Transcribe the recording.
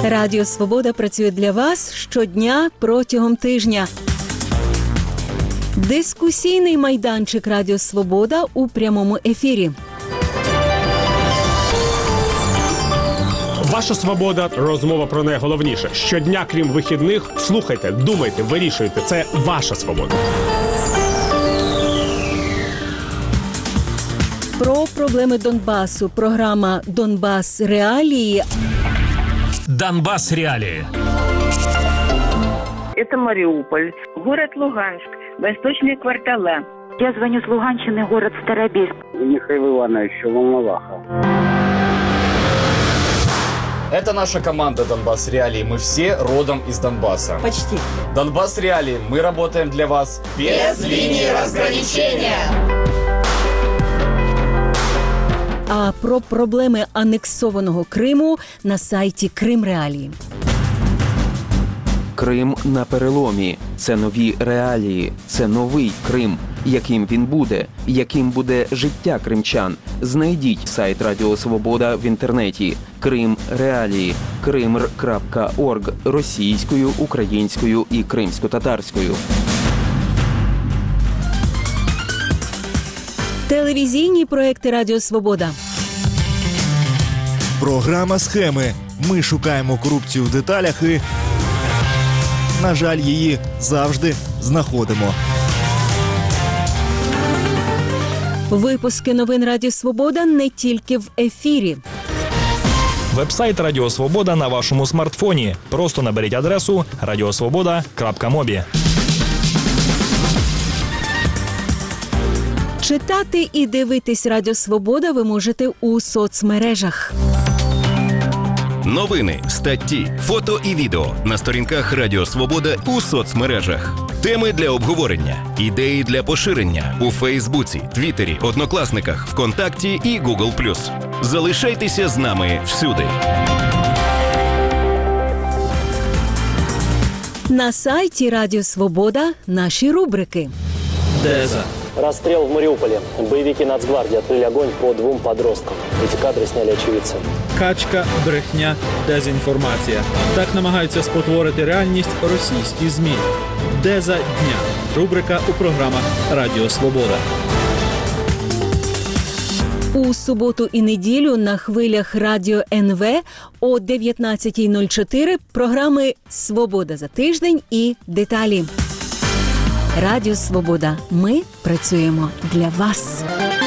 Радіо Свобода працює для вас щодня протягом тижня. Дискусійний майданчик Радіо Свобода у прямому ефірі. Ваша свобода – розмова про найголовніше. Щодня, крім вихідних, слухайте, думайте, вирішуйте. Це ваша свобода. Про проблеми Донбасу. Програма «Донбас. Реалії». Донбасс реалии. Это Мариуполь, город Луганск, восточные квартала. Я звоню с Луганщины, город Старобельск. Михаил Иванович, Волноваха. Это наша команда «Донбасс Реалии». Мы все родом из Донбасса. Почти. «Донбасс Реалии». Мы работаем для вас без линии разграничения. А про проблеми анексованого Криму на сайті Крим Реалії. Крим на переломі. Це нові реалії. Це новий Крим. Яким він буде? Яким буде життя кримчан? Знайдіть сайт Радіо Свобода в інтернеті. Крим Реалії. krimr.org російською, українською і кримсько-татарською. Телевізійні проекти Радіо Свобода. Програма «Схеми». Ми шукаємо корупцію в деталях і, на жаль, її завжди знаходимо. Випуски новин Радіо Свобода не тільки в ефірі. Веб-сайт Радіо Свобода на вашому смартфоні. Просто наберіть адресу radiosvoboda.mobi. Читати і дивитись Радіо Свобода ви можете у соцмережах. Новини, статті, фото і відео на сторінках Радіо Свобода у соцмережах. Теми для обговорення, ідеї для поширення у Фейсбуці, Твіттері, Однокласниках, ВКонтакті і Google+. Залишайтеся з нами всюди. На сайті Радіо Свобода наші рубрики. Деза. Расстрел в Мариуполе. Боевики Нацгвардии открыли огонь по 2 подросткам. Эти кадры сняли очевидцы. Качка, брехня, дезінформація. Так намагаються спотворити реальність російські ЗМІ. Деза дня. Рубрика у програмах Радіо Свобода. У суботу і неділю на хвилях Радіо НВ о 19:04 програми «Свобода за тиждень» і «Деталі». Радіо Свобода. Ми працюємо для вас.